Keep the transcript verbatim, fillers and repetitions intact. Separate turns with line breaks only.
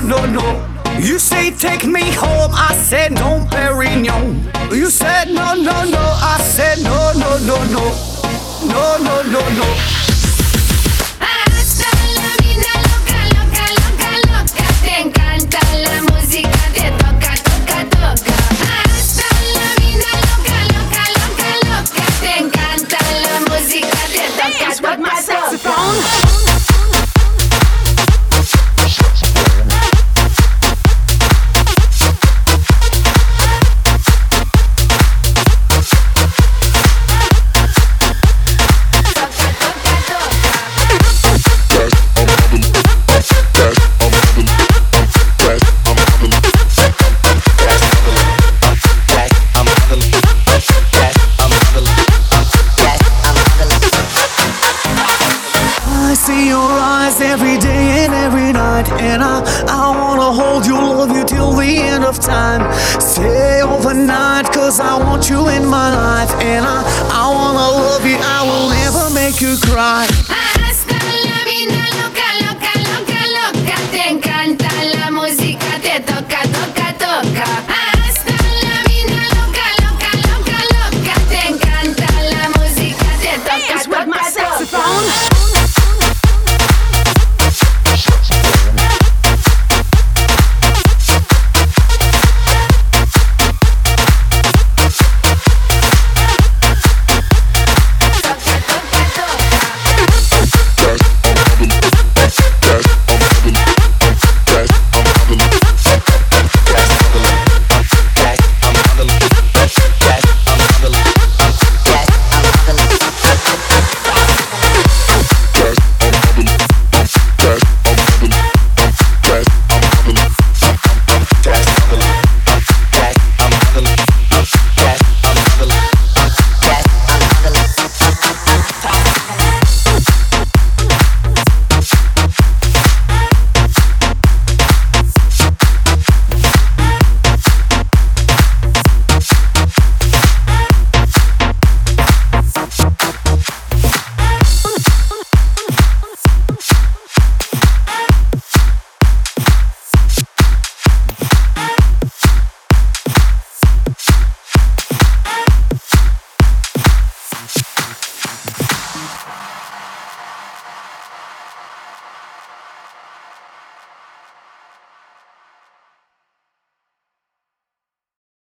no, no. You say take me home, I said no, Perignon. You said no, no, no, I said no, no, no, no. No, no, no, no.
Hasta la vida loca, loca, loca, loca. Te encanta la música, te toca, toca, toca. Hasta la vida loca, loca, loca, loca. Te encanta la música, te toca, toca, toca. Saxophone.
Every day and every night, and I, I wanna hold you, love you till the end of time. Stay overnight, cause I want you in my life, and I, I wanna love you, I will never make you cry.